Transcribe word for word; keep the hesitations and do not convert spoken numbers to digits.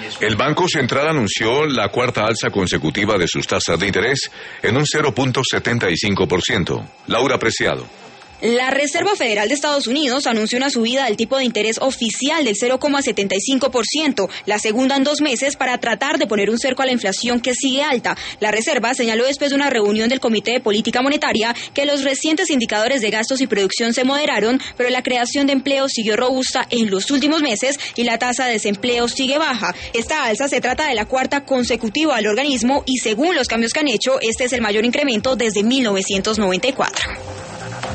El Banco Central anunció la cuarta alza consecutiva de sus tasas de interés en un cero punto setenta y cinco por ciento. Laura Preciado. La Reserva Federal de Estados Unidos anunció una subida del tipo de interés oficial del cero coma setenta y cinco por ciento, la segunda en dos meses, para tratar de poner un cerco a la inflación que sigue alta. La Reserva señaló después de una reunión del Comité de Política Monetaria que los recientes indicadores de gastos y producción se moderaron, pero la creación de empleo siguió robusta en los últimos meses y la tasa de desempleo sigue baja. Esta alza se trata de la cuarta consecutiva del organismo y según los cambios que han hecho, este es el mayor incremento desde mil novecientos noventa y cuatro.